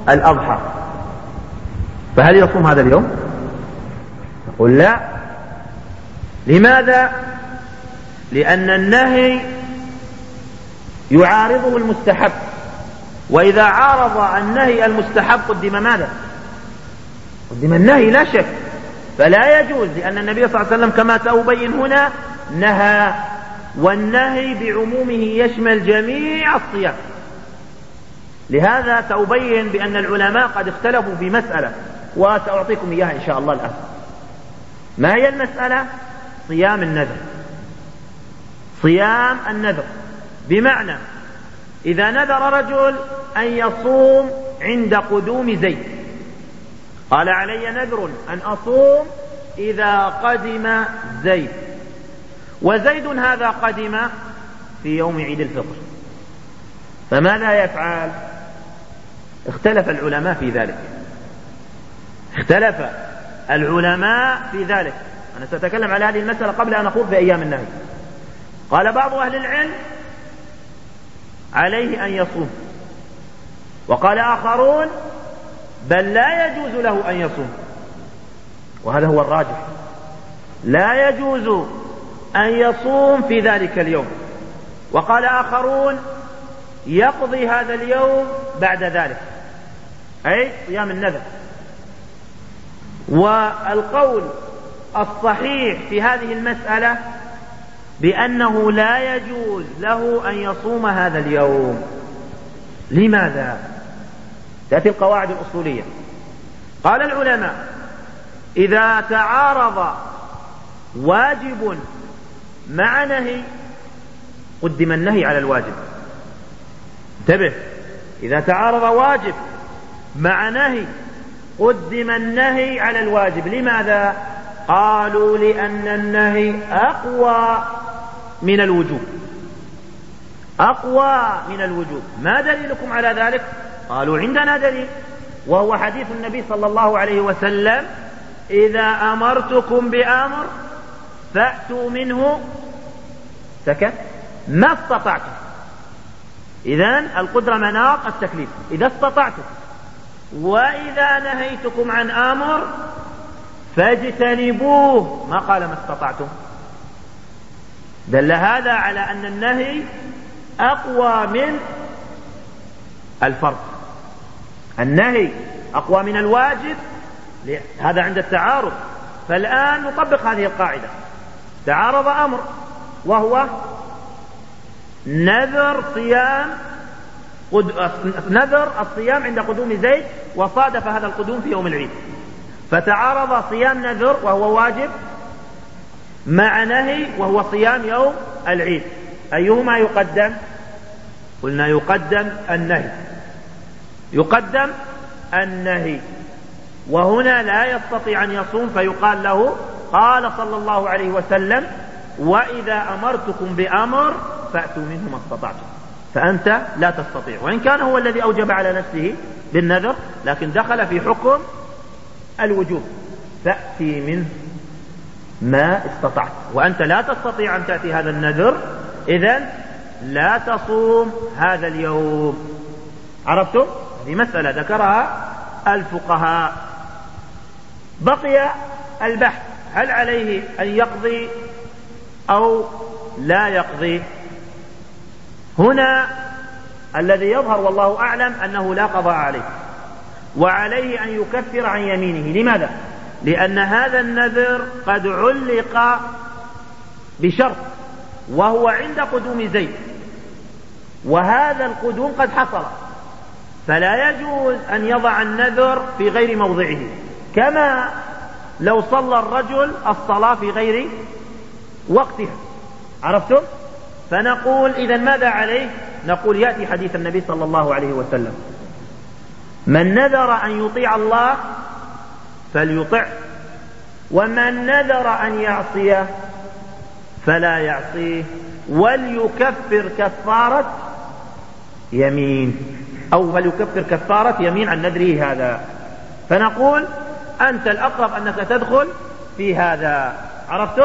الأضحى، فهل يصوم هذا اليوم؟ نقول لا. لماذا؟ لأن النهي يعارضه المستحب، وإذا عارض النهي المستحب قدم ماذا؟ قدم النهي لا شك، فلا يجوز، لأن النبي صلى الله عليه وسلم كما سأبين هنا نهى، والنهي بعمومه يشمل جميع الصيام. لهذا سأبين بأن العلماء قد اختلفوا في مسألة، وسأعطيكم إياها إن شاء الله الآن. ما هي المسألة؟ صيام النذر. صيام النذر بمعنى إذا نذر رجل أن يصوم عند قدوم زيد، قال علي نذر أن أصوم إذا قدم زيد، وزيد هذا قدم في يوم عيد الفطر، فماذا يفعل؟ اختلف العلماء في ذلك، اختلف العلماء في ذلك. أنا سأتكلم على هذه المسألة قبل أن أخوض بأيام النهي. قال بعض أهل العلم عليه أن يصوم، وقال آخرون بل لا يجوز له أن يصوم، وهذا هو الراجح، لا يجوز أن يصوم في ذلك اليوم. وقال آخرون يقضي هذا اليوم بعد ذلك، أي صيام النذر. والقول الصحيح في هذه المسألة بأنه لا يجوز له أن يصوم هذا اليوم. لماذا؟ تأتي القواعد الأصولية. قال العلماء إذا تعارض واجب مع نهي قدم النهي على الواجب. انتبه، إذا تعارض واجب مع نهي قدم النهي على الواجب. لماذا؟ قالوا لأن النهي أقوى من الوجوب، أقوى من الوجوب. ما دليلكم على ذلك؟ قالوا عندنا دليل، وهو حديث النبي صلى الله عليه وسلم إذا أمرتكم بأمر فأتوا منه ما استطعتم. إذن القدرة مناط التكليف، إذا استطعتم. وإذا نهيتكم عن أمر فاجتنبوه، ما قال ما استطعتم. دل هذا على أن النهي أقوى من الفرض، النهي أقوى من الواجب. هذا عند التعارض. فالآن نطبق هذه القاعدة. تعارض أمر وهو نذر الصيام عند قدوم زيد، وصادف هذا القدوم في يوم العيد، فتعارض صيام نذر وهو واجب مع نهي وهو صيام يوم العيد. أيهما يقدم؟ قلنا يقدم النهي، يقدم النهي. وهنا لا يستطيع أن يصوم، فيقال له قال صلى الله عليه وسلم وإذا أمرتكم بأمر فأتوا منه ما استطعتم، فأنت لا تستطيع. وإن كان هو الذي أوجب على نفسه بالنذر، لكن دخل في حكم الوجوب، تأتي منه ما استطعت، وأنت لا تستطيع أن تأتي هذا النذر، إذن لا تصوم هذا اليوم. عرفتم؟ هذه مسألة ذكرها الفقهاء. بقي البحث هل عليه أن يقضي أو لا يقضي. هنا الذي يظهر والله أعلم أنه لا قضاء عليه، وعليه أن يكفر عن يمينه. لماذا؟ لأن هذا النذر قد علق بشرط، وهو عند قدوم زيد، وهذا القدوم قد حصل، فلا يجوز أن يضع النذر في غير موضعه، كما لو صلى الرجل الصلاة في غير وقتها. عرفتم؟ فنقول إذن ماذا عليه؟ نقول يأتي حديث النبي صلى الله عليه وسلم من نذر أن يطيع الله فليطع، ومن نذر أن يعصيه فلا يعصيه، وليكفر كفارة يمين، أو فليكفر كفارة يمين عن نذره هذا. فنقول أنت الأقرب أنك تدخل في هذا. عرفتم؟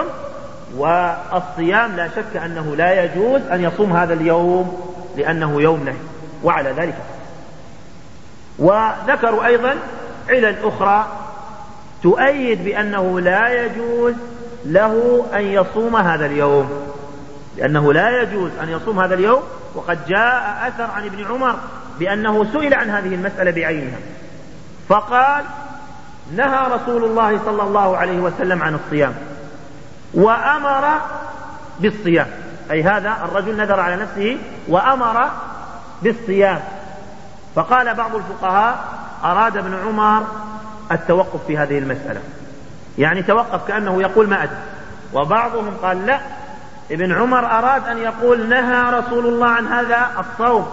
والصيام لا شك أنه لا يجوز أن يصوم هذا اليوم لأنه يوم نهي، وعلى ذلك وذكروا أيضا علل أخرى تؤيد بأنه لا يجوز له أن يصوم هذا اليوم، لأنه لا يجوز أن يصوم هذا اليوم. وقد جاء أثر عن ابن عمر بأنه سئل عن هذه المسألة بعينها فقال: نهى رسول الله صلى الله عليه وسلم عن الصيام وأمر بالصيام، أي هذا الرجل نذر على نفسه وأمر بالصيام. فقال بعض الفقهاء: أراد ابن عمر التوقف في هذه المسألة، يعني توقف كأنه يقول ما أدري. وبعضهم قال: لا، ابن عمر أراد أن يقول نهى رسول الله عن هذا الصوم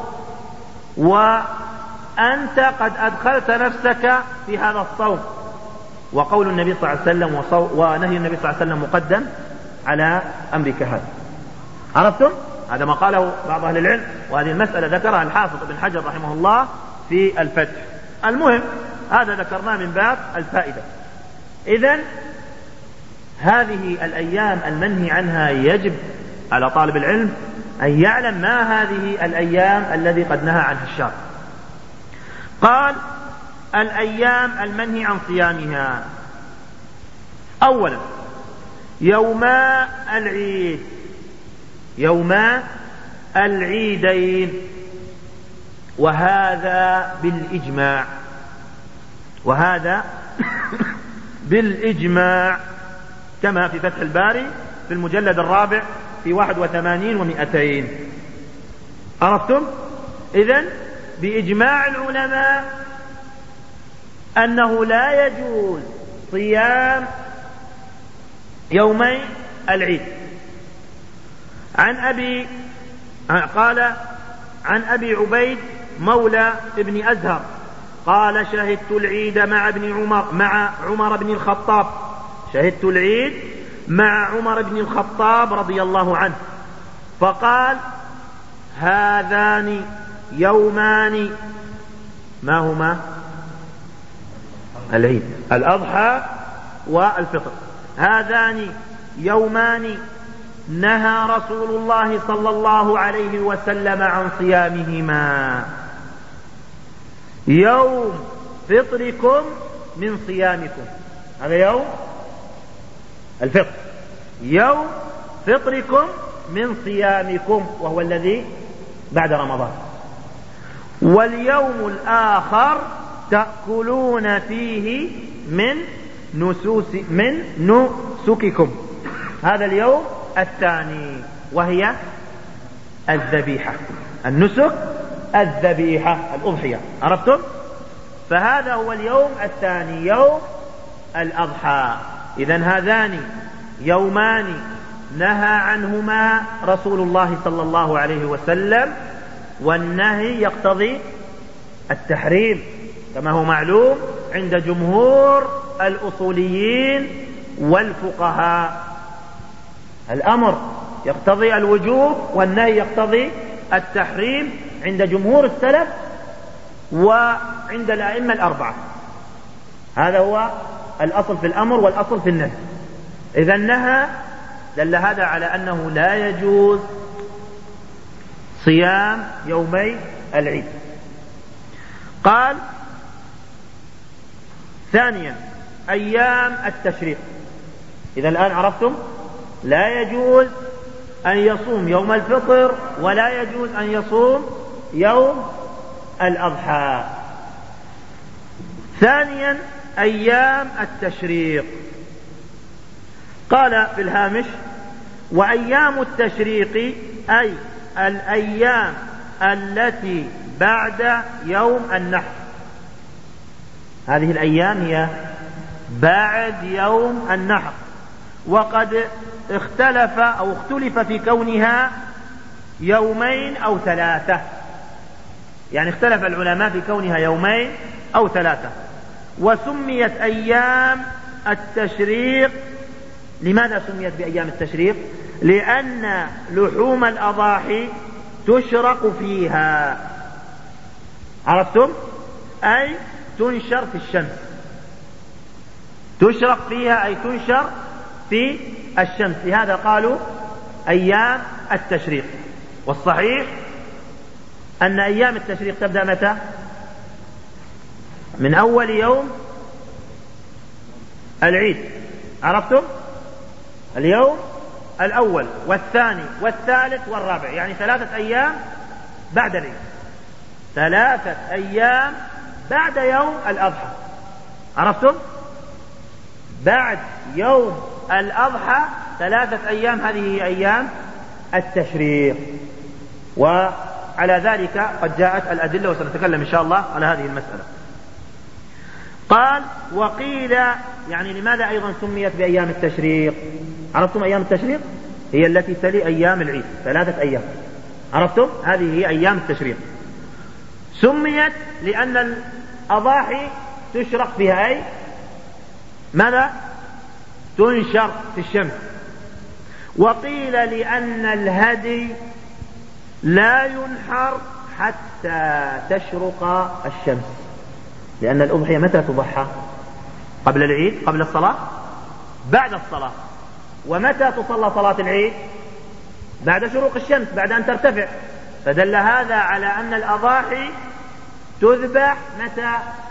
وأنت قد أدخلت نفسك في هذا الصوم، وقول النبي صلى الله عليه وسلم ونهي النبي صلى الله عليه وسلم مقدم على أمرك هذا. عرفتم؟ هذا ما قاله بعض أهل العلم، وهذه المسألة ذكرها الحافظ ابن حجر رحمه الله في الفتح. المهم هذا ذكرناه من باب الفائدة. إذن هذه الأيام المنهي عنها يجب على طالب العلم أن يعلم ما هذه الأيام الذي قد نهى عنها الشرع. قال: الأيام المنهي عن صيامها: أولا يوما العيد، يوما العيدين، وهذا بالإجماع، وهذا بالإجماع كما في فتح الباري في المجلد الرابع في 81 و200. عرفتم؟ إذن بإجماع العلماء أنه لا يجوز صيام يومي العيد. قال عن أبي عبيد مولى ابن أزهر قال: شهدت العيد مع عمر بن الخطاب، شهدت العيد مع عمر بن الخطاب رضي الله عنه، فقال: هذان يومان، ما هما؟ العيد، الأضحى والفطر. هذان يومان نهى رسول الله صلى الله عليه وسلم عن صيامهما، يوم فطركم من صيامكم، هذا يوم الفطر، يوم فطركم من صيامكم وهو الذي بعد رمضان، واليوم الآخر تأكلون فيه من نسككم، هذا اليوم الثاني وهي الذبيحة، النسك الذبيحة الأضحية. عرفتم؟ فهذا هو اليوم الثاني، يوم الأضحى. إذن هذان يومان نهى عنهما رسول الله صلى الله عليه وسلم، والنهي يقتضي التحريم كما هو معلوم عند جمهور الأصوليين والفقهاء. الأمر يقتضي الوجوب والنهي يقتضي التحريم عند جمهور السلف وعند الأئمة الأربعة. هذا هو الأصل في الأمر والأصل في النهي. إذا نهى دل هذا على أنه لا يجوز صيام يومي العيد. قال: ثانيا أيام التشريق. إذا الآن عرفتم لا يجوز أن يصوم يوم الفطر ولا يجوز أن يصوم يوم الأضحى. ثانيا أيام التشريق. قال في الهامش: وأيام التشريق أي الأيام التي بعد يوم النحر. هذه الأيام هي بعد يوم النحر، وقد اختلف في كونها يومين أو ثلاثة، يعني اختلف العلماء في كونها يومين أو ثلاثة. وسميت أيام التشريق. لماذا سميت بأيام التشريق؟ لأن لحوم الأضاحي تشرق فيها. عرفتم؟ أي تنشر في الشمس، تشرق فيها أي تنشر في الشمس، لهذا قالوا أيام التشريق. والصحيح أن أيام التشريق تبدأ متى؟ من أول يوم العيد. عرفتم؟ اليوم الأول والثاني والثالث والرابع، يعني 3 أيام بعد العيد، 3 أيام بعد يوم الأضحى. عرفتم؟ بعد يوم الأضحى 3 أيام، هذه هي أيام التشريق. وعلى ذلك قد جاءت الأدلة، وسنتكلم إن شاء الله على هذه المسألة. قال وقيل يعني لماذا أيضا سميت بأيام التشريق؟ عرفتم أيام التشريق هي التي تلي أيام العيد، 3 أيام. عرفتم؟ هذه هي أيام التشريق. سميت لأن الأضاحي تشرق فيها أي ماذا؟ تنشر في الشمس. وقيل لأن الهدي لا ينحر حتى تشرق الشمس، لأن الأضحية متى تضحى؟ قبل العيد، قبل الصلاة، بعد الصلاة. ومتى تصلى صلاة العيد؟ بعد شروق الشمس، بعد أن ترتفع. فدل هذا على أن الأضاحي تذبح متى؟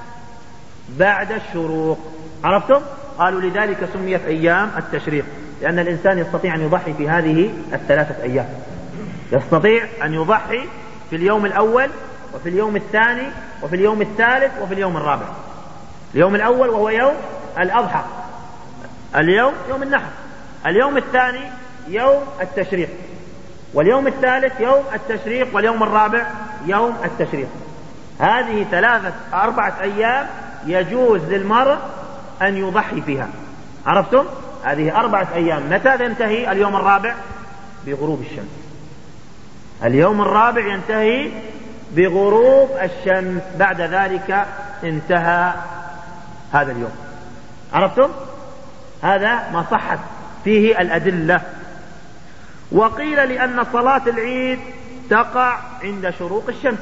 بعد الشروق. عرفتم؟ قالوا لذلك سميت أيام التشريق، لأن الإنسان يستطيع أن يضحي في هذه 3 أيام. يستطيع أن يضحي في اليوم الأول وفي اليوم الثاني وفي اليوم الثالث وفي اليوم الرابع. اليوم الأول وهو يوم الأضحى، اليوم يوم النحر، اليوم الثاني يوم التشريق، واليوم الثالث يوم التشريق، واليوم الرابع يوم التشريق. هذه 4 أيام يجوز للمرء أن يضحي فيها. عرفتم؟ هذه 4 أيام. متى ينتهي اليوم الرابع؟ بغروب الشمس. اليوم الرابع ينتهي بغروب الشمس، بعد ذلك انتهى هذا اليوم. عرفتم؟ هذا ما صحت فيه الأدلة. وقيل لأن صلاة العيد تقع عند شروق الشمس.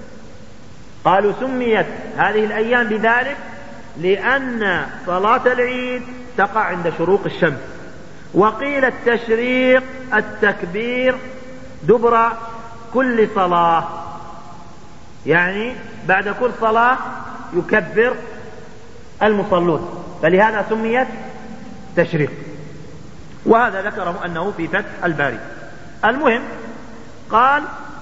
قالوا سميت هذه الأيام بذلك لأن صلاة العيد تقع عند شروق الشمس. وقيل التشريق التكبير دبر كل صلاة، يعني بعد كل صلاة يكبر المصلون، فلهذا سميت تشريق. وهذا ذكره أنه في فتح الباري. المهم قال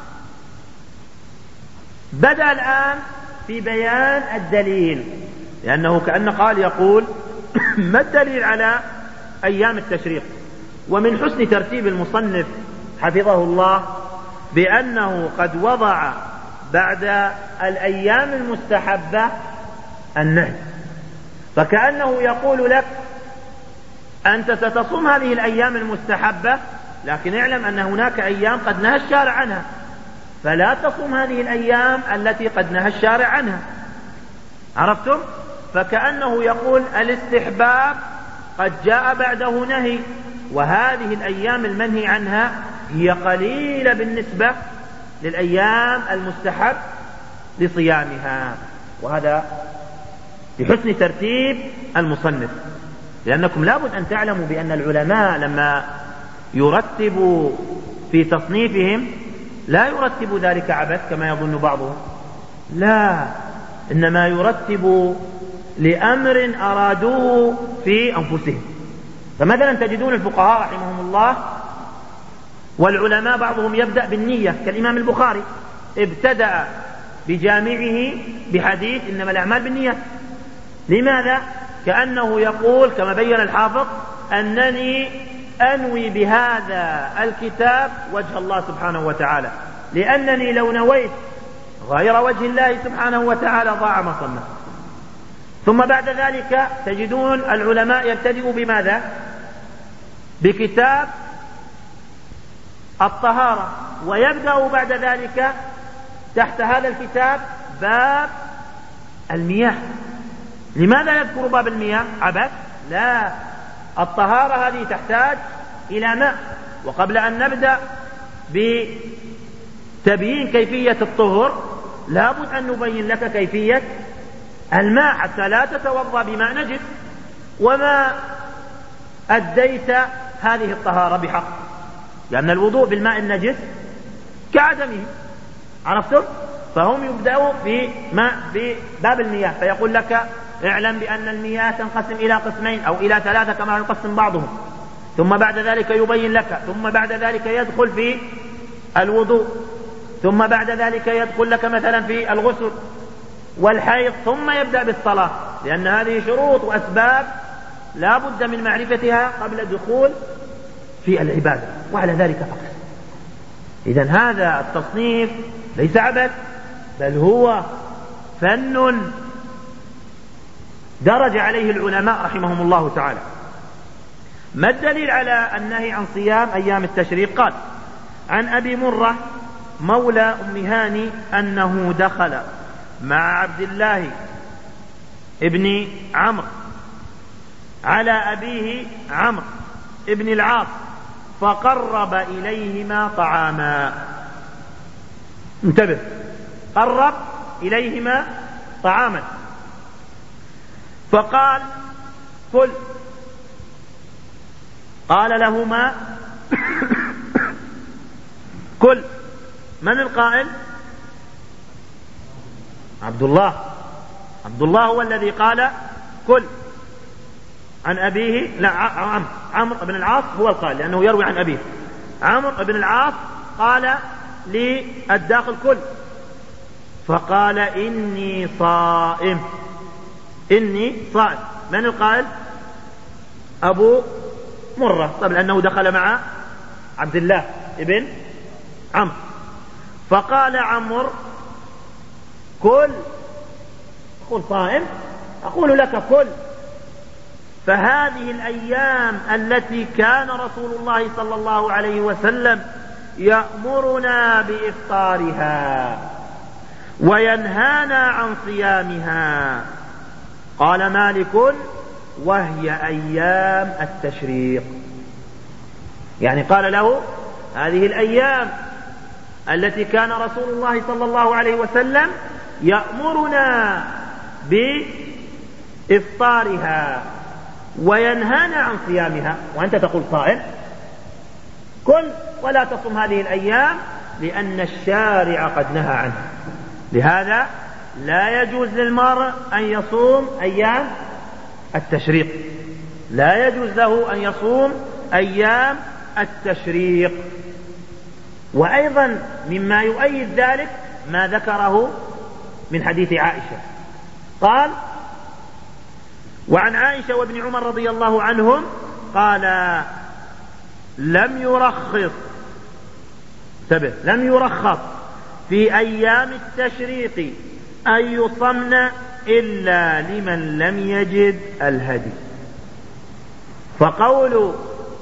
بدأ الآن في بيان الدليل، لأنه كأن قال يقول ما الدليل على أيام التشريق؟ ومن حسن ترتيب المصنف حفظه الله بأنه قد وضع بعد الأيام المستحبة النهي، فكأنه يقول لك أنت ستصوم هذه الأيام المستحبة، لكن اعلم أن هناك أيام قد نهى الشارع عنها، فلا تصوم هذه الأيام التي قد نهى الشارع عنها. عرفتم؟ فكأنه يقول الاستحباب قد جاء بعده نهي، وهذه الأيام المنهي عنها هي قليلة بالنسبة للأيام المستحب لصيامها. وهذا بحسن ترتيب المصنف، لأنكم لابد أن تعلموا بأن العلماء لما يرتبوا في تصنيفهم لا يرتب ذلك عبث كما يظن بعضهم، لا، إنما يرتب لأمر أرادوه في أنفسهم. فمثلا تجدون الفقهاء رحمهم الله والعلماء بعضهم يبدأ بالنية، كالإمام البخاري ابتدأ بجامعه بحديث إنما الأعمال بالنية. لماذا؟ كأنه يقول كما بين الحافظ أنني أنوي بهذا الكتاب وجه الله سبحانه وتعالى، لأنني لو نويت غير وجه الله سبحانه وتعالى ضاع ما صنع. ثم بعد ذلك تجدون العلماء يبتدئوا بماذا؟ بكتاب الطهارة، ويبدأ بعد ذلك تحت هذا الكتاب باب المياه. لماذا يذكر باب المياه؟ عبث؟ لا، الطهارة هذه تحتاج إلى ماء، وقبل أن نبدأ بتبيين كيفية الطهر لابد أن نبين لك كيفية الماء حتى لا تتوضأ بماء نجس وما أديت هذه الطهارة بحق، لأن الوضوء بالماء النجس كعدمه. عرفتم؟ فهم يبدأوا بباب المياه، فيقول لك اعلم بأن المياه تنقسم إلى قسمين أو إلى ثلاثة كما يقسم بعضهم، ثم بعد ذلك يبين لك، ثم بعد ذلك يدخل في الوضوء، ثم بعد ذلك يدخل لك مثلا في الغسل والحيض، ثم يبدأ بالصلاة، لأن هذه شروط وأسباب لا بد من معرفتها قبل الدخول في العبادة، وعلى ذلك فقط. إذن هذا التصنيف ليس عبث، بل هو فن درج عليه العلماء رحمهم الله تعالى. ما الدليل على النهي عن صيام أيام التشريق؟ قال عن أبي مرة مولى أم هاني أنه دخل مع عبد الله ابن عمرو على أبيه عمرو ابن العاص فقرب إليهما طعاما. انتبه، قرب إليهما طعاما فقال كل. قال لهما كل. من القائل؟ عبد الله. عبد الله هو الذي قال كل عن أبيه. لا، عمرو بن العاص هو القائل لأنه يروي عن أبيه. عمرو بن العاص قال للداخل كل، فقال إني صائم. إني صائم. من القائل؟ أبو مرة، طبعا لأنه دخل مع عبد الله ابن عمرو. فقال عمرو كل. أقول صائم؟ أقول لك كل. فهذه الأيام التي كان رسول الله صلى الله عليه وسلم يأمرنا بإفطارها وينهانا عن صيامها، قال مالك وهي أيام التشريق. يعني قال له هذه الأيام التي كان رسول الله صلى الله عليه وسلم يأمرنا بإفطارها وينهانا عن صيامها، وأنت تقول صائم؟ كل ولا تصم هذه الأيام لأن الشارع قد نهى عنها. لهذا لا يجوز للمرء أن يصوم أيام التشريق، لا يجوز له أن يصوم أيام التشريق. وأيضا مما يؤيد ذلك ما ذكره من حديث عائشة، قال وعن عائشة وابن عمر رضي الله عنهم قال لم يرخص في أيام التشريق أن يصمن إلا لمن لم يجد الهدي. فقول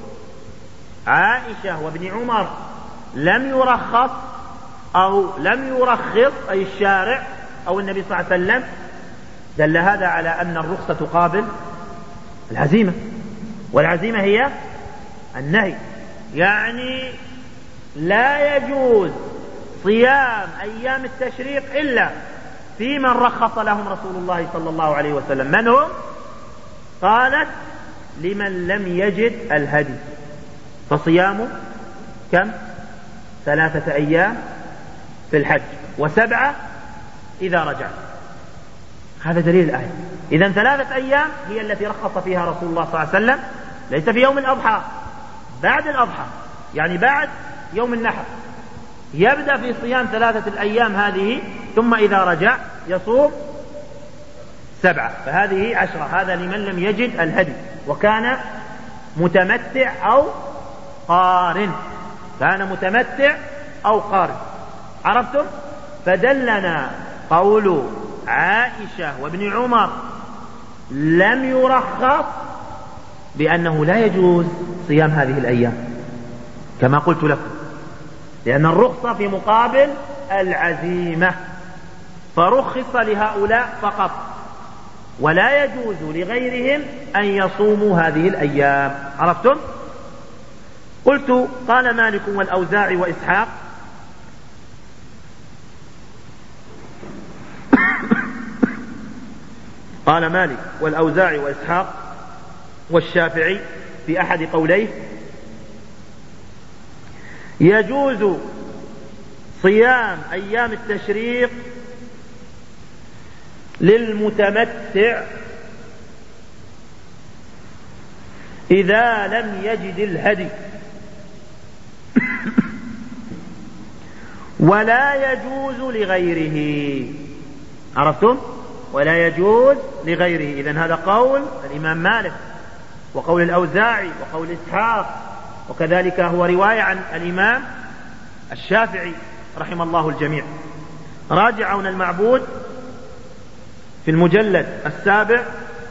عائشة وابن عمر لم يرخص أو لم يرخص أي الشارع أو النبي صلى الله عليه وسلم، دل هذا على أن الرخصة تقابل العزيمة، والعزيمة هي النهي. يعني لا يجوز صيام أيام التشريق إلا في من رخص لهم رسول الله صلى الله عليه وسلم. من هم؟ قالت لمن لم يجد الهدي، فصيامه كم؟ 3 أيام في الحج و7 إذا رجع. هذا دليل الآية. إذن 3 أيام هي التي رخص فيها رسول الله صلى الله عليه وسلم، ليس في يوم الأضحى، بعد الأضحى، يعني بعد يوم النحر يبدأ في صيام 3 الأيام هذه، ثم إذا رجع يصوم 7، فهذه 10. هذا لمن لم يجد الهدي وكان متمتع أو قارن. كان متمتع أو قارن. عرفتم؟ فدلنا قول عائشة وابن عمر لم يرخص بأنه لا يجوز صيام هذه الأيام كما قلت لكم، لأن الرخصة في مقابل العزيمة، فرخص لهؤلاء فقط، ولا يجوز لغيرهم أن يصوموا هذه الأيام. عرفتم؟ قلت قال مالك والأوزاعي وإسحاق قال مالك والأوزاعي وإسحاق والشافعي في أحد قوليه يجوز صيام أيام التشريق للمتمتع إذا لم يجد الهدي، ولا يجوز لغيره. عرفتم؟ ولا يجوز لغيره. إذن هذا قول الإمام مالك وقول الأوزاعي وقول إسحاق، وكذلك هو رواية عن الإمام الشافعي رحم الله الجميع. راجعون المعبود في المجلد 7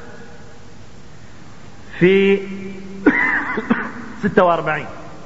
في 46.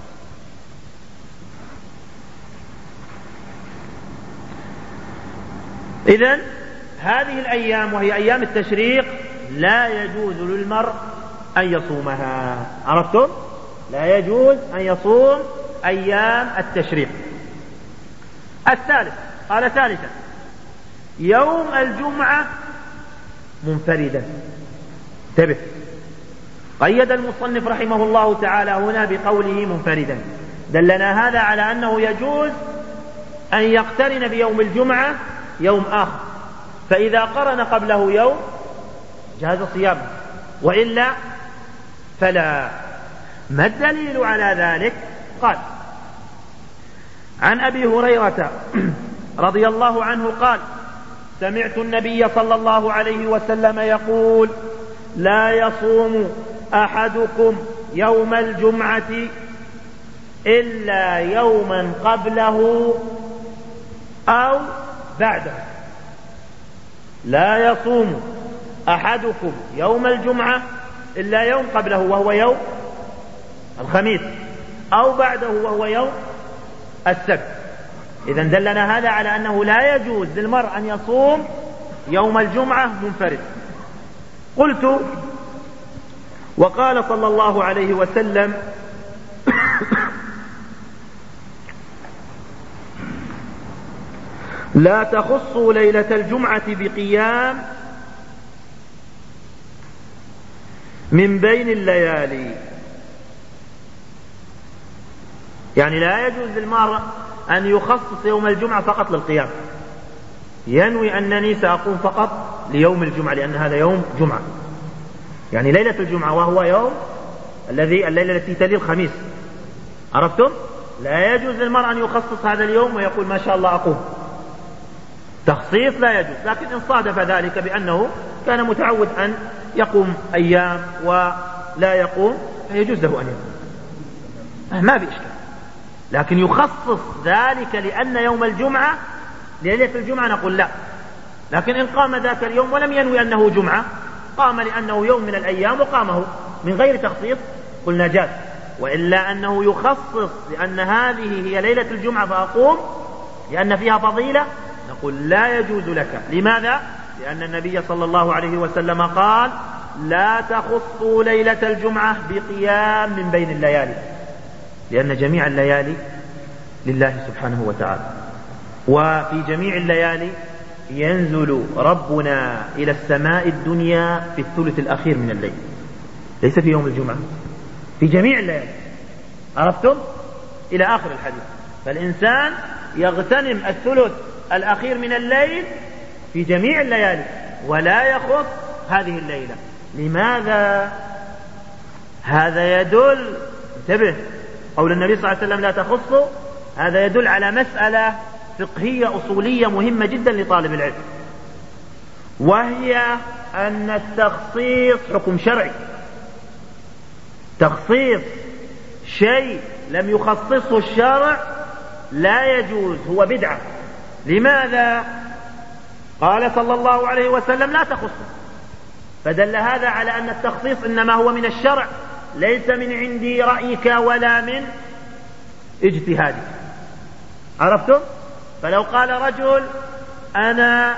إذن هذه الأيام وهي أيام التشريق لا يجوز للمرء أن يصومها. عرفتم؟ لا يجوز أن يصوم أيام التشريق. الثالث قال ثالثا يوم الجمعة منفردا. انتبه، قيد المصنف رحمه الله تعالى هنا بقوله منفردا، دلنا هذا على أنه يجوز أن يقترن بيوم الجمعة يوم آخر، فإذا قرن قبله يوم جاز صيامه، وإلا فلا. ما الدليل على ذلك؟ قال عن أبي هريرة رضي الله عنه قال سمعت النبي صلى الله عليه وسلم يقول لا يصوم أحدكم يوم الجمعة إلا يوما قبله أو بعده. لا يصوم أحدكم يوم الجمعة إلا يوم قبله وهو يوم الخميس، أو بعده وهو يوم السبت. إذن دلنا هذا على أنه لا يجوز للمرء أن يصوم يوم الجمعة منفرد. قلت وقال صلى الله عليه وسلم لا تخصوا ليلة الجمعة بقيام من بين الليالي. يعني لا يجوز للمرء أن يخصص يوم الجمعة فقط للقيام، ينوي أنني سأقوم فقط ليوم الجمعة لأن هذا يوم جمعة، يعني ليلة الجمعة وهو يوم الليلة التي تلي الخميس. عرفتم؟ لا يجوز للمرء أن يخصص هذا اليوم ويقول ما شاء الله أقوم. تخصيص لا يجوز، لكن إن صادف ذلك بأنه كان متعود أن يقوم أيام ولا يقوم فيجوز له أن يقوم، ما بإشكال. لكن يخصص ذلك لأن يوم الجمعة ليلة الجمعة نقول لا. لكن إن قام ذاك اليوم ولم ينوي أنه جمعة، قام لأنه يوم من الأيام وقامه من غير تخصيص، قلنا جاز. وإلا أنه يخصص لأن هذه هي ليلة الجمعة فأقوم لأن فيها فضيلة، نقول لا يجوز لك. لماذا؟ لأن النبي صلى الله عليه وسلم قال لا تخصوا ليلة الجمعة بقيام من بين الليالي، لأن جميع الليالي لله سبحانه وتعالى، وفي جميع الليالي ينزل ربنا إلى السماء الدنيا في الثلث الأخير من الليل، ليس في يوم الجمعة، في جميع الليالي. عرفتم؟ إلى آخر الحديث. فالإنسان يغتنم الثلث الأخير من الليل في جميع الليالي ولا يخص هذه الليلة. لماذا؟ هذا يدل، انتبه، قول النبي صلى الله عليه وسلم لا تخصوا، هذا يدل على مسألة فقهية أصولية مهمة جدا لطالب العلم، وهي أن التخصيص حكم شرعي. تخصيص شيء لم يخصصه الشرع لا يجوز، هو بدعة. لماذا؟ قال صلى الله عليه وسلم لا تخصوا، فدل هذا على أن التخصيص إنما هو من الشرع، ليس من عندي رأيك ولا من اجتهادك. عرفتم؟ فلو قال رجل أنا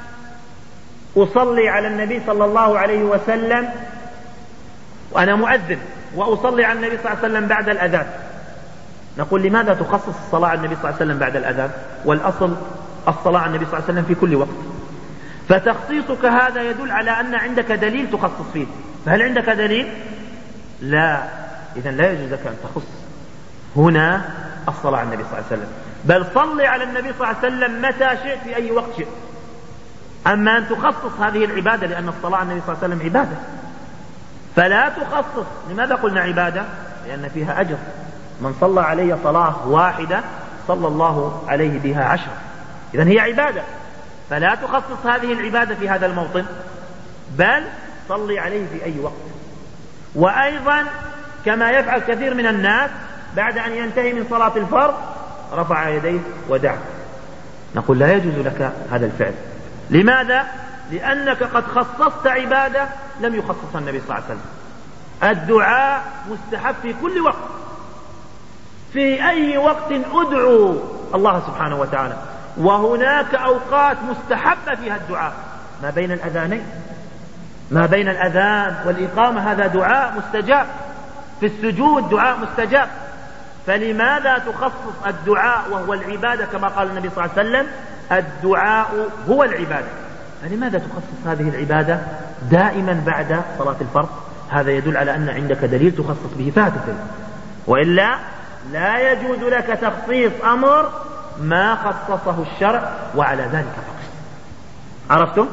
أصلي على النبي صلى الله عليه وسلم وأنا مؤذن وأصلي على النبي صلى الله عليه وسلم بعد الأذان، نقول لماذا تخصص الصلاة على النبي صلى الله عليه وسلم بعد الأذان؟ والأصل الصلاة على النبي صلى الله عليه وسلم في كل وقت. فتخصيصك هذا يدل على أن عندك دليل تخصص فيه، فهل عندك دليل؟ لا. إذن لا يجوز لك أن تخص هنا الصلاة على النبي صلى الله عليه وسلم. بل صل على النبي صلى الله عليه وسلم متى شئت في أي وقت شئت. أما أن تخصص هذه العبادة، لأن الصلاة على النبي صلى الله عليه وسلم عبادة، فلا تخصص. لماذا قلنا عبادة؟ لأن فيها أجر. من صلى علي صلاة واحدة صلى الله عليه بها 10. إذن هي عبادة، فلا تخصص هذه العبادة في هذا الموطن، بل صلي عليه في أي وقت. وأيضا كما يفعل كثير من الناس بعد أن ينتهي من صلاة الفرض رفع يديه ودعا، نقول لا يجوز لك هذا الفعل. لماذا؟ لأنك قد خصصت عبادة لم يخصصها النبي صلى الله عليه وسلم. الدعاء مستحب في كل وقت، في أي وقت أدعو الله سبحانه وتعالى. وهناك أوقات مستحبة فيها الدعاء، ما بين الأذانين، ما بين الأذان والإقامة هذا دعاء مستجاب، في السجود دعاء مستجاب. فلماذا تخصص الدعاء وهو العبادة كما قال النبي صلى الله عليه وسلم الدعاء هو العبادة؟ فلماذا تخصص هذه العبادة دائما بعد صلاة الفرض؟ هذا يدل على أن عندك دليل تخصص به فاتفل، وإلا لا يجوز لك تخصيص أمر ما خصصه الشرع وعلى ذلك فقط. عرفتم؟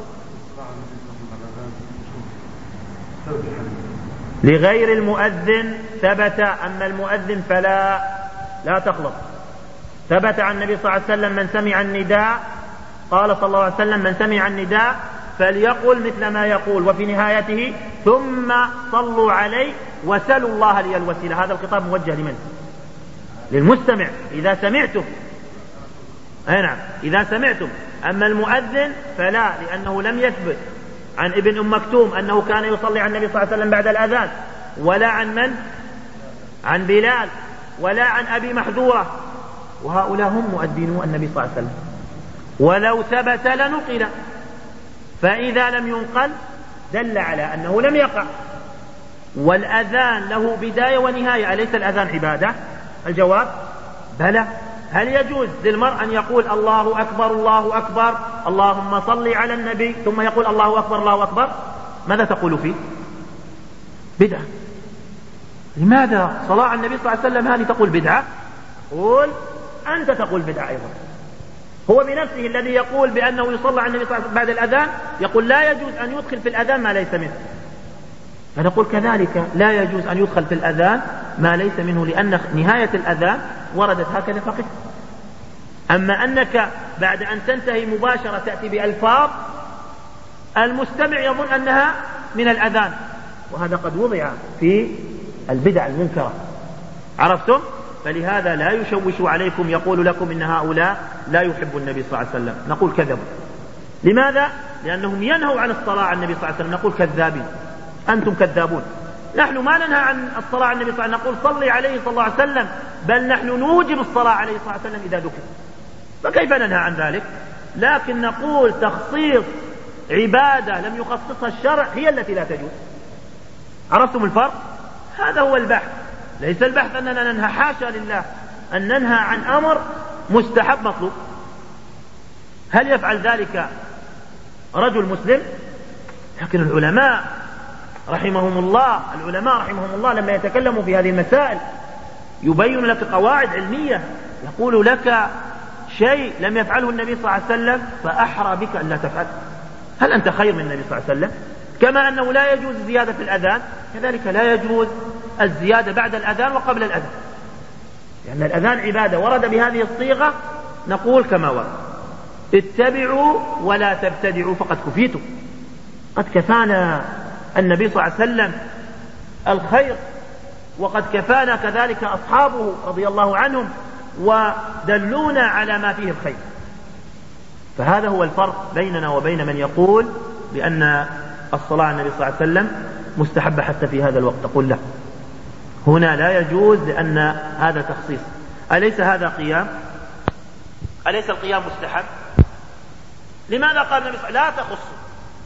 لغير المؤذن ثبت، أما المؤذن فلا تخلط. ثبت عن النبي صلى الله عليه وسلم من سمع النداء، قال صلى الله عليه وسلم من سمع النداء فليقل مثل ما يقول، وفي نهايته ثم صلوا عليه وسلوا الله لي الوسيلة. هذا الخطاب موجه لمن؟ للمستمع إذا سمعتم. أي نعم إذا سمعتم. أما المؤذن فلا، لأنه لم يثبت عن ابن أم مكتوم أنه كان يصلي على النبي صلى الله عليه وسلم بعد الأذان، ولا عن من؟ عن بلال، ولا عن أبي محذورة، وهؤلاء هم مؤذنو النبي صلى الله عليه وسلم. ولو ثبت لنقل، فإذا لم ينقل دل على أنه لم يقع. والأذان له بداية ونهاية، أليس الأذان عبادة؟ الجواب بلى. هل يجوز للمرء أن يقول الله أكبر الله أكبر اللهم صل على النبي ثم يقول الله أكبر الله أكبر؟ ماذا تقول فيه؟ بدعة. لماذا صلاة على النبي صلى الله عليه وسلم هذه تقول بدعة؟ قول أنت تقول بدعة أيضا. هو بنفسه الذي يقول بأنه يصلى على النبي صلى الله عليه وسلم بعد الأذان يقول لا يجوز أن يدخل في الأذان ما ليس منه. فنقول كذلك لا يجوز أن يدخل في الأذان ما ليس منه، لأن نهاية الأذان وردت هكذا فقط. أما أنك بعد أن تنتهي مباشرة تأتي بألفاظ المستمع يظن أنها من الأذان، وهذا قد وضع في البدع المنكرة. عرفتم؟ فلهذا لا يشوش عليكم يقول لكم إن هؤلاء لا يحب النبي صلى الله عليه وسلم، نقول كذبوا. لماذا؟ لأنهم ينهوا عن الصلاة على النبي صلى الله عليه وسلم، نقول كذابين، أنتم كذابون. نحن ما ننهى عن الصلاة على النبي صلى الله عليه وسلم، نقول صلي عليه صلى الله عليه وسلم، بل نحن نوجب الصلاة عليه صلى الله عليه وسلم إذا ذكر، فكيف ننهى عن ذلك؟ لكن نقول تخصيص عبادة لم يخصصها الشرع هي التي لا تجوز. عرفتم الفرق؟ هذا هو البحث، ليس البحث أننا ننهى، حاشا لله أن ننهى عن أمر مستحب مطلوب. هل يفعل ذلك رجل مسلم؟ لكن العلماء رحمهم الله لما يتكلموا في هذه المسائل يبين لك قواعد علمية، يقول لك شيء لم يفعله النبي صلى الله عليه وسلم فأحرى بك أن لا تفعل. هل أنت خير من النبي صلى الله عليه وسلم؟ كما أنه لا يجوز الزيادة في الأذان كذلك لا يجوز الزيادة بعد الأذان وقبل الأذان، لأن الأذان عبادة ورد بهذه الصيغة. نقول كما ورد اتبعوا ولا تبتدعوا فقد كفيتم. قد كفانا النبي صلى الله عليه وسلم الخير، وقد كفانا كذلك أصحابه رضي الله عنهم ودلونا على ما فيه الخير. فهذا هو الفرق بيننا وبين من يقول بأن الصلاة على النبي صلى الله عليه وسلم مستحبة حتى في هذا الوقت. تقول لا، هنا لا يجوز لأن هذا تخصيص. أليس هذا قيام؟ أليس القيام مستحب؟ لماذا قال النبي صلى الله عليه وسلم لا تخصوا؟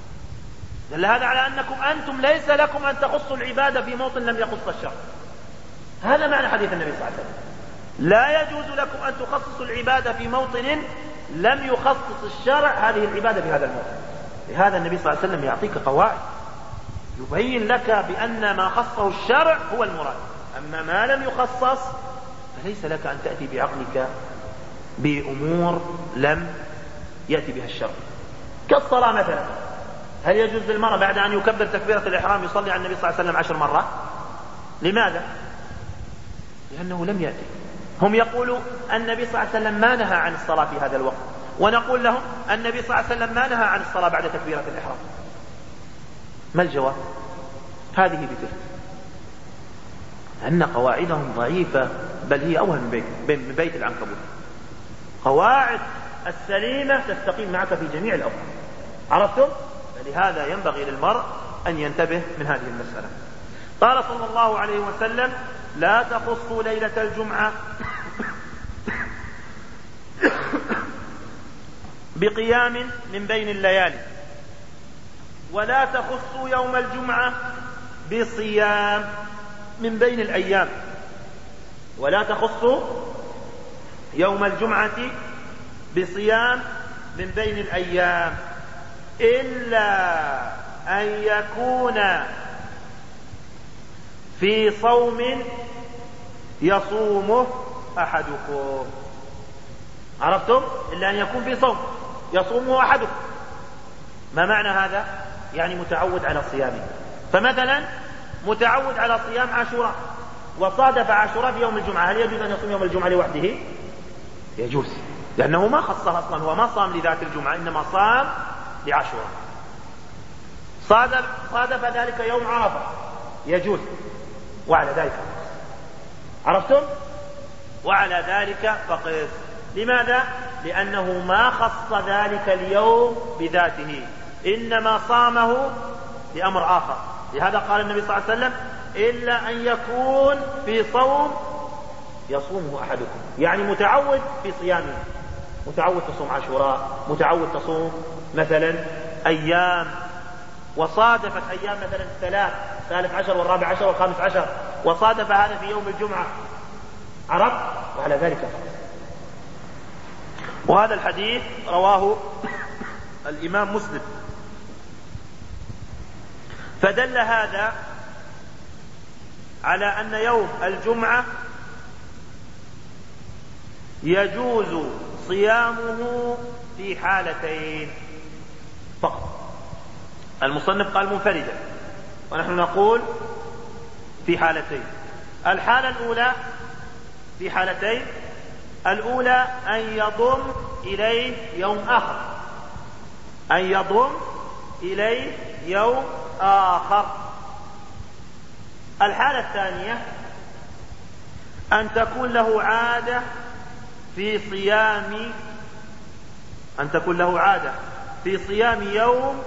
دل هذا على أنكم أنتم ليس لكم أن تخصوا العبادة في موطن لم يخص الشرع. هذا معنى حديث النبي صلى الله عليه وسلم، لا يجوز لكم أن تخصصوا العبادة في موطن لم يخصص الشرع هذه العبادة في هذا الموطن. لهذا النبي صلى الله عليه وسلم يعطيك قواعد يبين لك بأن ما خصه الشرع هو المراد، أما ما لم يخصص فليس لك أن تأتي بعقلك بأمور لم يأتي بها الشرع، كالصلاة مثلا. هل يجوز للمرأة بعد أن يكبر تكبيرة الإحرام يصلي على النبي صلى الله عليه وسلم 10 مرات؟ لماذا؟ لأنه لم يأتي. هم يقولوا النبي صلى الله عليه وسلم ما نهى عن الصلاة في هذا الوقت، ونقول لهم النبي صلى الله عليه وسلم ما نهى عن الصلاة بعد تكبيرة الإحرام. ما الجواب؟ هذه بتلك، أن قواعدهم ضعيفة، بل هي أوهن من بيت العنكبوت. قواعد السليمة تستقيم معك في جميع الأمور، عرفتم؟ فلهذا ينبغي للمرء أن ينتبه من هذه المسألة. قال صلى الله عليه وسلم: لا تخصوا ليلة الجمعة بقيام من بين الليالي، ولا تخصوا يوم الجمعة بصيام من بين الأيام، ولا تخصوا يوم الجمعة بصيام من بين الأيام إلا أن يكون في صوم يصومه أحدكم. عرفتم؟ إلا أن يكون في صوم يصومه أحدكم. ما معنى هذا؟ يعني متعود على صيامه. فمثلا متعود على صيام عاشوراء وصادف عاشوراء في يوم الجمعة، هل يجوز أن يصوم يوم الجمعة لوحده؟ يجوز، لأنه ما خصه أصلا، هو ما صام لذات الجمعة، إنما صام لعاشوراء. صادف ذلك يوم عرفة، يجوز. وعلى ذلك عرفتم؟ وعلى ذلك فقس. لماذا؟ لأنه ما خص ذلك اليوم بذاته، إنما صامه لأمر آخر. لهذا قال النبي صلى الله عليه وسلم: إلا أن يكون في صوم يصومه أحدكم، يعني متعود في صيامه، متعود تصوم عاشوراء، متعود تصوم مثلا أيام، وصادفت أيام مثلا الثالث عشر والرابع عشر والخامس عشر، وصادف هذا في يوم الجمعة، عرفت؟ وعلى ذلك فقط. وهذا الحديث رواه الإمام مسلم. فدل هذا على أن يوم الجمعة يجوز صيامه في حالتين فقط. المصنف قال منفردا، ونحن نقول في حالتين. الحالة الأولى في حالتين: الأولى أن يضم إليه يوم آخر، أن يضم إليه يوم آخر. الحالة الثانية أن تكون له عادة في صيام، أن تكون له عادة في صيام يوم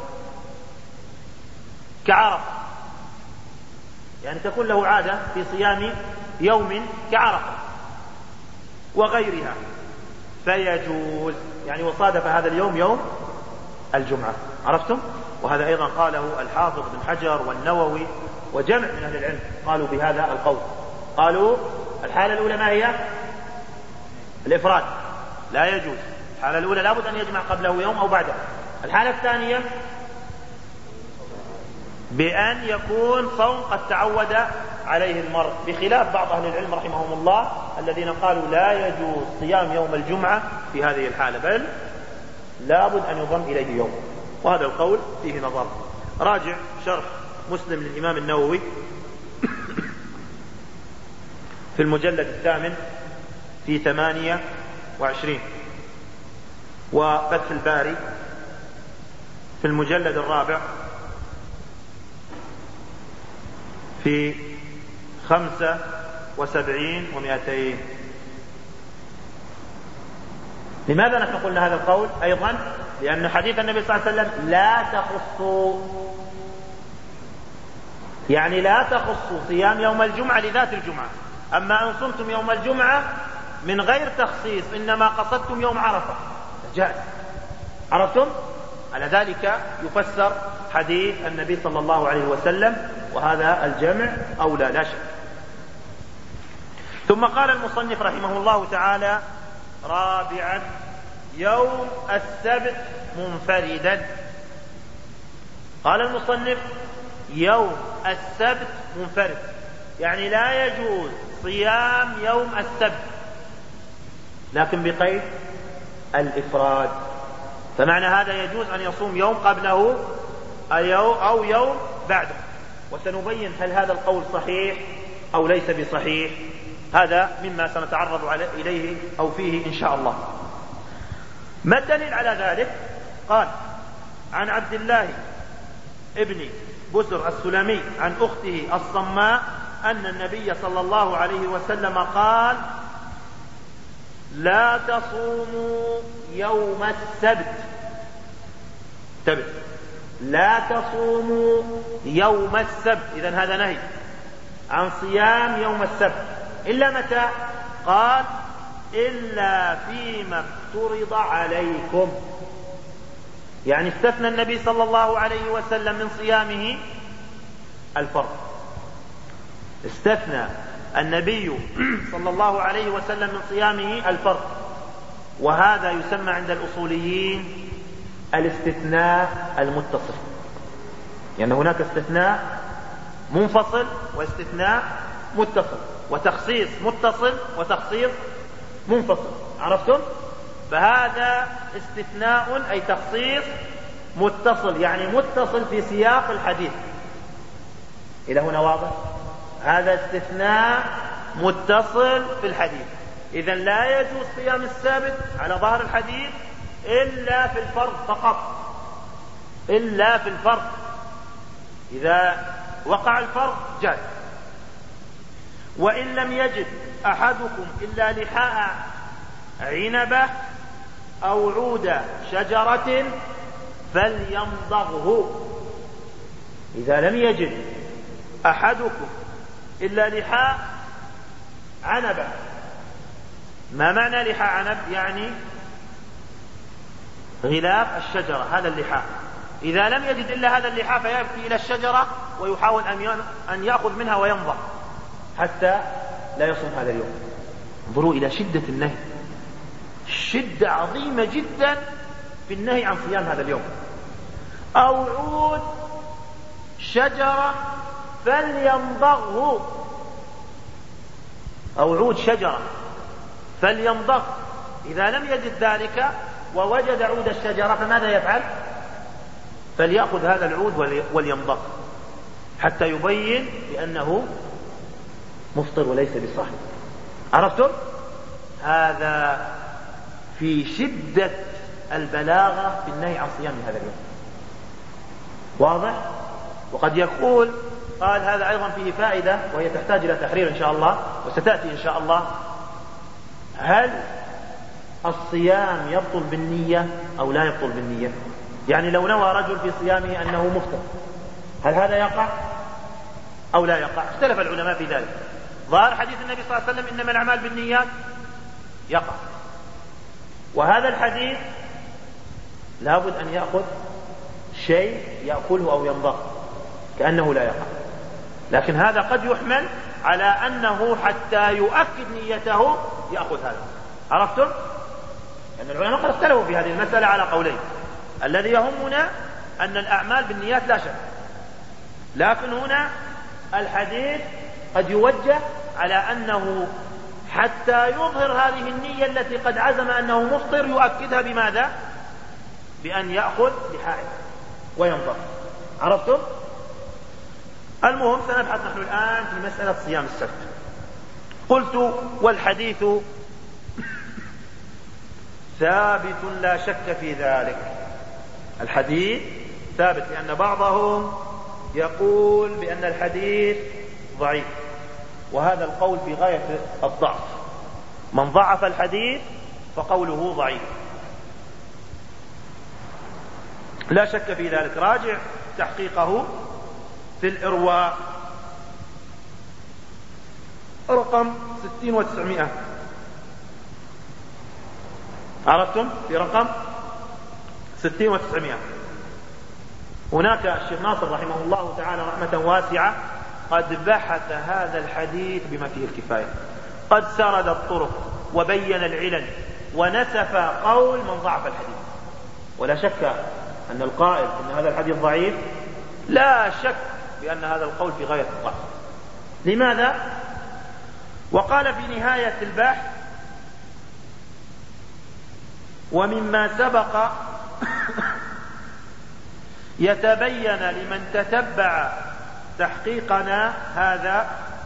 كعرفة، يعني تكون له عادة في صيام يوم كعرفة وغيرها، فيجوز، يعني وصادف هذا اليوم يوم الجمعة. عرفتم؟ وهذا أيضا قاله الحافظ بن حجر والنووي وجمع من أهل العلم قالوا بهذا القول. قالوا الحالة الأولى ما هي؟ الإفراد، لا يجوز. الحالة الأولى لابد أن يجمع قبله يوم أو بعده. الحالة الثانية بأن يكون صوم قد تعود عليه المرء، بخلاف بعض أهل العلم رحمهم الله الذين قالوا لا يجوز صيام يوم الجمعة في هذه الحالة، بل لابد أن يضم إليه يوم. وهذا القول فيه نظر. راجع شرح مسلم للإمام النووي في المجلد 8 في 28، وفتح الباري في المجلد 4 في 75 و200. لماذا نحن قلنا هذا القول أيضا؟ لأن حديث النبي صلى الله عليه وسلم لا تخصوا، يعني لا تخصوا صيام يوم الجمعة لذات الجمعة. أما أن صمتم يوم الجمعة من غير تخصيص، إنما قصدتم يوم عرفة، جائز. عرفتم؟ على ذلك يفسر حديث النبي صلى الله عليه وسلم، وهذا الجمع أولى لا شك. ثم قال المصنف رحمه الله تعالى: رابعا يوم السبت منفردا. قال المصنف: يوم السبت منفرد، يعني لا يجوز صيام يوم السبت لكن بقيد الإفراد. فمعنى هذا يجوز أن يصوم يوم قبله أو يوم بعده. وسنبين هل هذا القول صحيح أو ليس بصحيح، هذا مما سنتعرض إليه أو فيه إن شاء الله. ما الدليل على ذلك؟ قال: عن عبد الله ابن بسر السلمي عن أخته الصماء أن النبي صلى الله عليه وسلم قال: لا تصوموا يوم السبت. لا تصوموا يوم السبت. إذن هذا نهي عن صيام يوم السبت. إلا متى؟ قال: إلا فيما افترض عليكم. يعني استثنى النبي صلى الله عليه وسلم من صيامه الفرض. استثنى النبي صلى الله عليه وسلم من صيامه الفرض. وهذا يسمى عند الأصوليين الاستثناء المتصل. يعني هناك استثناء منفصل واستثناء متصل، وتخصيص متصل وتخصيص منفصل. عرفتم؟ فهذا استثناء أي تخصيص متصل، يعني متصل في سياق الحديث. إلى هنا واضح؟ هذا استثناء متصل في الحديث. إذن لا يجوز صيام السبت على ظهر الحديث إلا في الفرض فقط. إلا في الفرض. إذا وقع الفرض جاز. وإن لم يجد أحدكم إلا لحاء عنبة أو عود شجرة فليمضغه. إذا لم يجد أحدكم إلا لحاء عنبة. ما معنى لحاء عنب؟ يعني غلاف الشجرة، هذا اللحاء. إذا لم يجد إلا هذا اللحاء فيأتي إلى الشجرة ويحاول أن يأخذ منها ويمضغ حتى لا يصوم هذا اليوم. انظروا إلى شدة النهي، شدة عظيمة جدا في النهي عن صيام هذا اليوم. أو عود شجرة فليمضغه. أو عود شجرة فليمضغ. إذا لم يجد ذلك ووجد عود الشجرة فماذا يفعل؟ فليأخذ هذا العود وليمضغ حتى يبين بأنه مفطر وليس بصاحب. عرفتم؟ هذا في شدة البلاغة في النهي عن صيام هذا اليوم. واضح؟ وقد يقول قال هذا أيضا فيه فائدة وهي تحتاج إلى تحرير إن شاء الله وستأتي إن شاء الله. هل الصيام يبطل بالنية أو لا يبطل بالنية؟ يعني لو نوى رجل في صيامه أنه مفطر، هل هذا يقع أو لا يقع؟ اختلف العلماء في ذلك. ظاهر حديث النبي صلى الله عليه وسلم إنما الأعمال بالنيات يقع. وهذا الحديث لابد أن يأخذ شيء يأكله أو يمضغ كأنه لا يقع. لكن هذا قد يحمل على أنه حتى يؤكد نيته يأخذ هذا. عرفتم؟ لأن العلماء قد اختلفوا في هذه المسألة على قولين. الذي يهمنا أن الأعمال بالنيات لا شك، لكن هنا الحديث قد يوجه على أنه حتى يظهر هذه النية التي قد عزم أنه مفطر يؤكدها بماذا؟ بأن يأخذ لحائه وينظر. عرفتم؟ المهم سنبحث نحن الآن في مسألة صيام السبت. قلت والحديث ثابت لا شك في ذلك. الحديث ثابت، لأن بعضهم يقول بأن الحديث ضعيف، وهذا القول في غاية الضعف. من ضعف الحديث فقوله ضعيف لا شك في ذلك. راجع تحقيقه في الإرواء رقم 60 و900. عرفتم؟ في رقم 60 و900 هناك الشيخ ناصر رحمه الله تعالى رحمة واسعة قد بحث هذا الحديث بما فيه الكفاية، قد سرد الطرق وبين العلل ونسف قول من ضعف الحديث. ولا شك أن القائل أن هذا الحديث ضعيف لا شك بأن هذا القول في غاية الضعف. لماذا؟ وقال في نهاية البحث ومما سبق يتبين لمن تتبع تحقيقنا هذا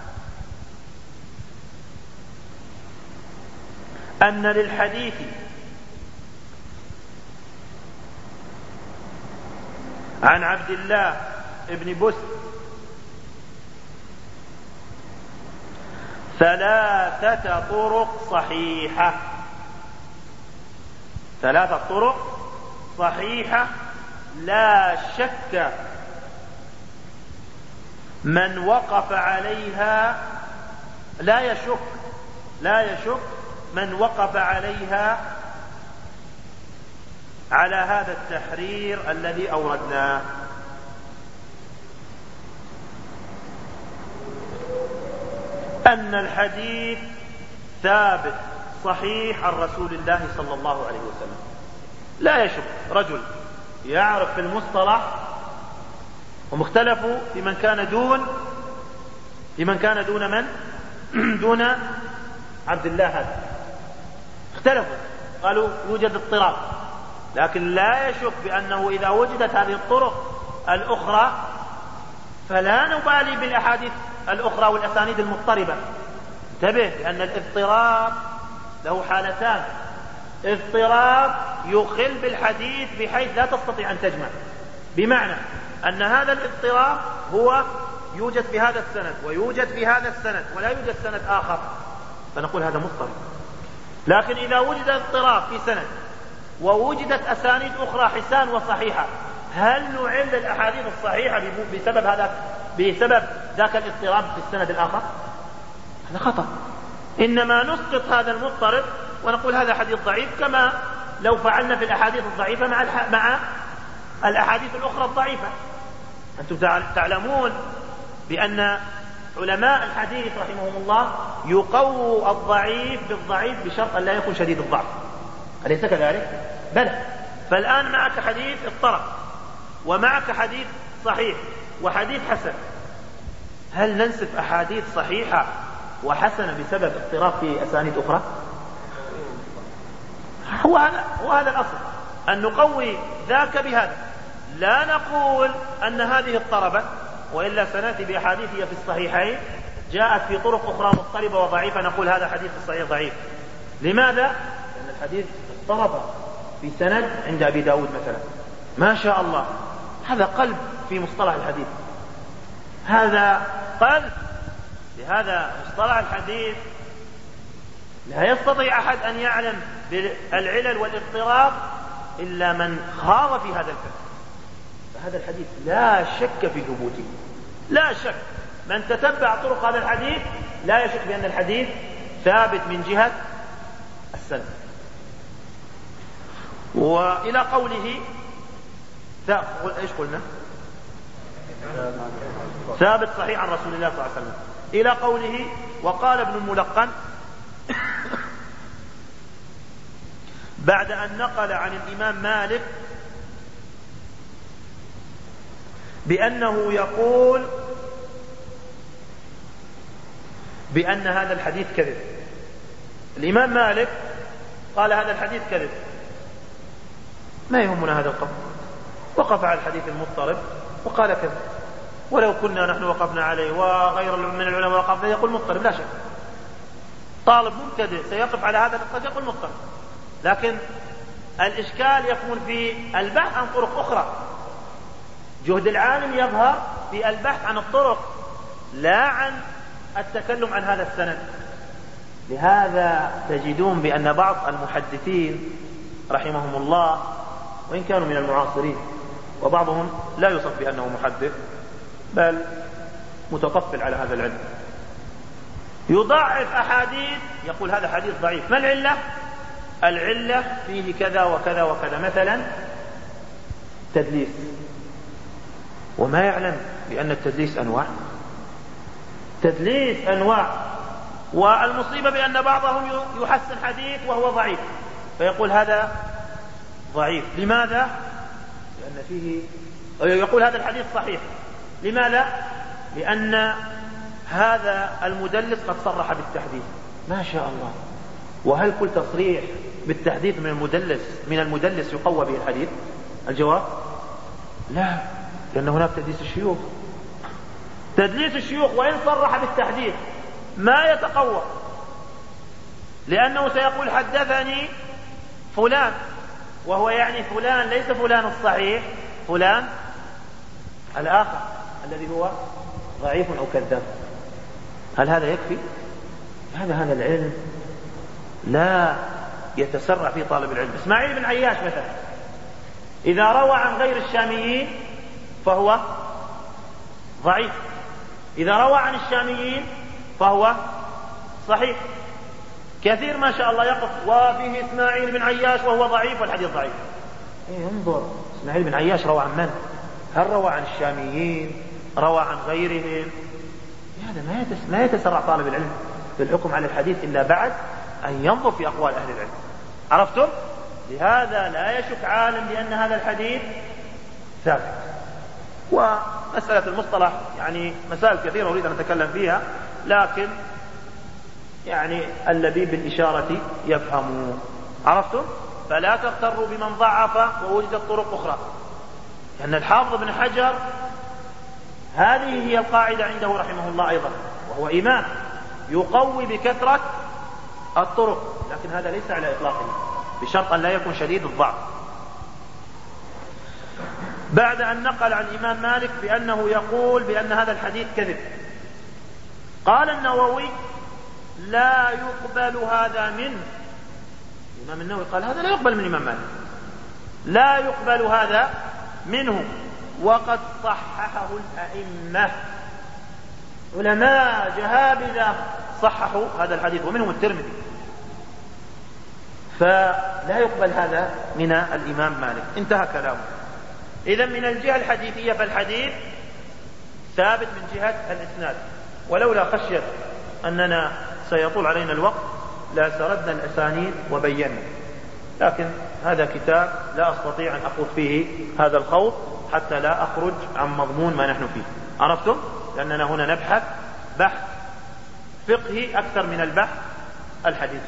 أن للحديث عن عبد الله بن بسر 3 طرق صحيحة، 3 طرق صحيحة لا شك من وقف عليها، لا يشك من وقف عليها على هذا التحرير الذي أوردناه. أن الحديث ثابت صحيح عن رسول الله صلى الله عليه وسلم. لا يشك رجل يعرف في المصطلح، ومختلفوا في من كان دون من دون عبد الله هذا، اختلفوا قالوا يوجد اضطراب، لكن لا يشك بأنه إذا وجدت هذه الطرق الأخرى فلا نبالي بالأحاديث الأخرى والأسانيد المضطربة. انتبه لأن الاضطراب له حالتان: اضطراب يخل بالحديث بحيث لا تستطيع أن تجمع، بمعنى أن هذا الاضطراب هو يوجد في هذا السند ويوجد في هذا السند ولا يوجد سند آخر، فنقول هذا مضطرب. لكن إذا وجد اضطراب في سند ووجدت أسانيد أخرى حسان وصحيحة، هل نعل الأحاديث الصحيحة بسبب ذاك الاضطراب في السند الآخر؟ هذا خطأ. إنما نسقط هذا المضطرب ونقول هذا حديث ضعيف، كما لو فعلنا في الأحاديث الضعيفة مع الأحاديث الأخرى الضعيفة. أنتم تعلمون بأن علماء الحديث رحمهم الله يقووا الضعيف بالضعيف بشرط أن لا يكون شديد الضعف، أليس كذلك؟ بلى. فالآن معك حديث اضطرب ومعك حديث صحيح وحديث حسن، هل ننسف أحاديث صحيحة وحسنة بسبب اضطراب في أسانيد أخرى؟ هو هذا الأصل، أن نقوي ذاك بهذا، لا نقول أن هذه اضطربت، وإلا سنأتي بأحاديث في الصحيحين جاءت في طرق أخرى مضطربة وضعيفة نقول هذا حديث الصحيح ضعيف. لماذا؟ لأن الحديث اضطرب في سند عند أبي داود مثلا، ما شاء الله، هذا قلب في مصطلح الحديث، هذا قلب. لهذا مصطلح الحديث لا يستطيع أحد أن يعلم بالعلل والاضطراب إلا من خاض في هذا الفن. فهذا الحديث لا شك في ثبوته، لا شك. من تتبع طرق هذا الحديث لا يشك بأن الحديث ثابت من جهة السند. وإلى قوله ايش قلنا؟ ثابت صحيح عن رسول الله صلى الله عليه وسلم. إلى قوله وقال ابن الملقن بعد أن نقل عن الإمام مالك بأنه يقول بأن هذا الحديث كذب. الإمام مالك قال هذا الحديث كذب، ما يهمنا هذا القول، وقف على الحديث المضطرب وقال كذب، ولو كنا نحن وقفنا عليه وغير من العلماء وقفنا يقول مضطرب، لا شك. طالب مبتدئ سيقف على هذا القول يقول مضطرب، لكن الإشكال يكون في البحث عن طرق أخرى. جهد العالم يظهر في البحث عن الطرق لا عن التكلم عن هذا السند. لهذا تجدون بأن بعض المحدثين رحمهم الله، وإن كانوا من المعاصرين، وبعضهم لا يوصف بأنه محدث بل متطفل على هذا العلم، يضعف أحاديث، يقول هذا حديث ضعيف. ما العلة؟ العلة فيه كذا وكذا وكذا، مثلا تدليس، وما يعلم بأن التدليس أنواع، تدليس أنواع. والمصيبة بأن بعضهم يحسن حديث وهو ضعيف فيقول هذا ضعيف. لماذا؟ لأن فيه، يقول هذا الحديث صحيح. لماذا؟ لأن هذا المدلس قد صرح بالتحديث. ما شاء الله، وهل كل تصريح بالتحديث من المدلس يقوى به الحديث؟ الجواب لا، لأن هناك تدليس الشيوخ. تدليس الشيوخ وإن صرح بالتحديث ما يتقوى، لأنه سيقول حدثني فلان، وهو يعني فلان ليس فلان الصحيح، فلان الآخر الذي هو ضعيف أو كذاب. هل هذا يكفي؟ هذا العلم لا يتسرع فيه طالب العلم. إسماعيل بن عياش مثلا إذا روى عن غير الشاميين فهو ضعيف، إذا روى عن الشاميين فهو صحيح. كثير ما شاء الله يقف وفيه إسماعيل بن عياش وهو ضعيف والحديث ضعيف. انظر إسماعيل بن عياش روى عن من؟ هل روى عن الشاميين؟ روى عن غيرهم؟ هذا ما يتسرع طالب العلم في الحكم على الحديث إلا بعد أن ينظر في أقوال أهل العلم. عرفتم؟ لهذا لا يشك عالم بأن هذا الحديث ثابت. ومسألة المصطلح يعني مسائل كثيرة أريد أن أتكلم فيها، لكن يعني اللبيب بالإشارة يفهم. عرفتم؟ فلا تغتروا بمن ضعف ووجدت طرق أخرى، لأن الحافظ بن حجر هذه هي القاعدة عنده رحمه الله أيضا، وهو إمام يقوي بكثرة الطرق، لكن هذا ليس على إطلاقه، بشرط أن لا يكون شديد الضعف. بعد أن نقل عن الإمام مالك بأنه يقول بأن هذا الحديث كذب، قال النووي لا يقبل هذا منه. الإمام النووي قال هذا لا يقبل من الإمام مالك، لا يقبل هذا منه، وقد صححه الأئمة، علماء جهابذة صححوا هذا الحديث ومنهم الترمذي، فلا يقبل هذا من الإمام مالك. انتهى كلامه. إذن من الجهة الحديثية فالحديث ثابت من جهة الإسناد، ولولا خشية أننا سيطول علينا الوقت لا سردنا الأسانيد وبينا، لكن هذا كتاب لا أستطيع أن أخوض فيه هذا الخوض حتى لا أخرج عن مضمون ما نحن فيه. عرفتم؟ لأننا هنا نبحث بحث فقهي أكثر من البحث الحديثي.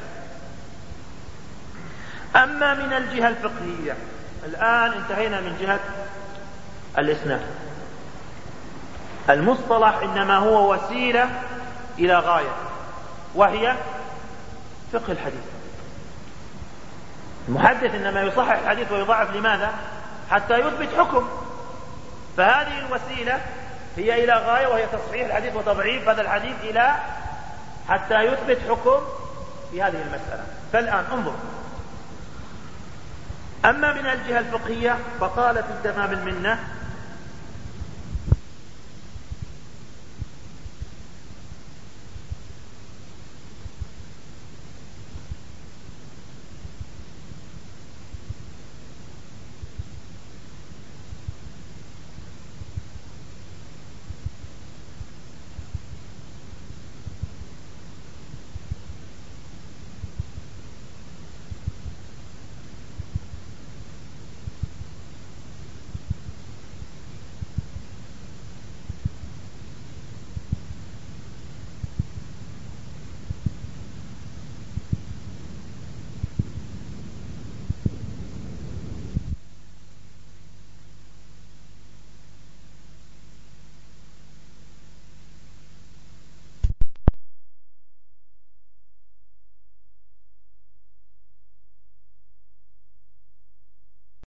أما من الجهة الفقهية الآن انتهينا من جهة الإسناد. المصطلح إنما هو وسيلة إلى غاية، وهي فقه الحديث. المحدث إنما يصحح الحديث ويضعف، لماذا؟ حتى يثبت حكم، فهذه الوسيلة هي إلى غاية، وهي تصحيح الحديث وتضعيف هذا الحديث إلى حتى يثبت حكم في هذه المسألة. فالآن انظر، أما من الجهة الفقهية فقال في تمام المنة